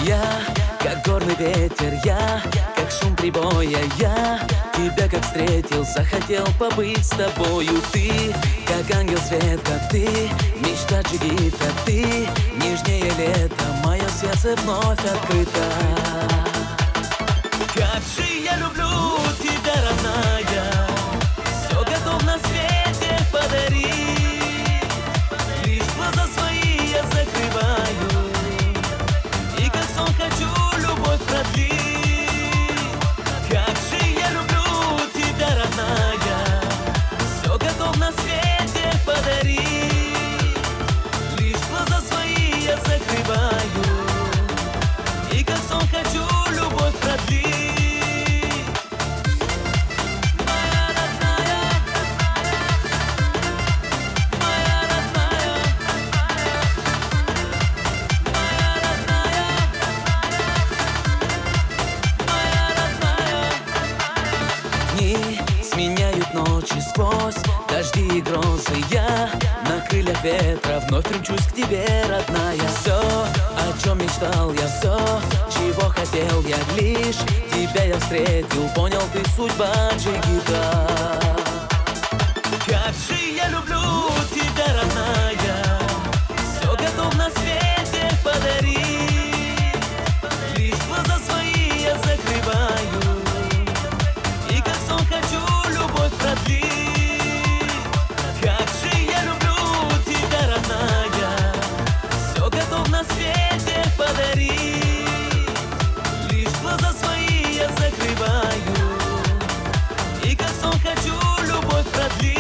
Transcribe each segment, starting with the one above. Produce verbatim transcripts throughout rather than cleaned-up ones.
Я, как горный ветер, я, как шум прибоя. Я тебя как встретил, захотел побыть с тобою. Ты, как ангел света, ты, мечта джигита. Ты, нежнее лета, мое сердце вновь открыто. Как же я люблю тебя, родная, все готов на свете подарить. Лишь глаза свои я закрываю, и как сон хочу любовь продлить. Как же я люблю тебя, родная, все готов на свете подарить. Лишь глаза свои я закрываю, и как сон хочу любовь продлить. Сменяют ночи сквозь дожди и грозы. Я на крыльях ветра вновь примчусь к тебе, родная. Все, о чем мечтал я, все, чего хотел я, лишь тебя я встретил, понял, ты судьба джигита. Как же я люблю тебя, родная, все готов на свете подарить. Лишь глаза свои я закрываю, и как сон хочу любовь продлить. Как же я люблю тебя, родная, все готов на свете подарить. Лишь глаза свои я закрываю, и как сон хочу любовь продлить.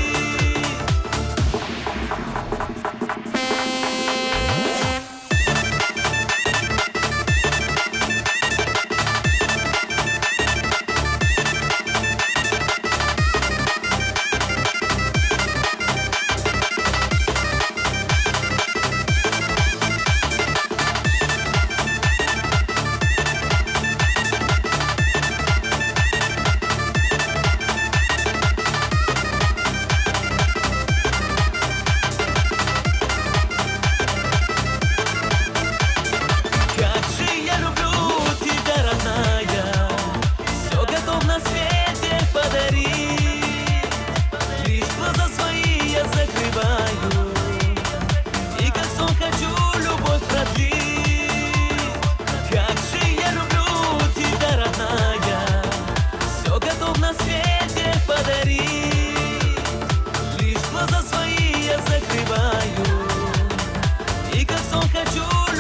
Лишь глаза свои я закрываю, и как сон хочу любовь продлить. Как же я люблю тебя, родная, все готов на свете подарить. Лишь глаза свои я закрываю, и как сон хочу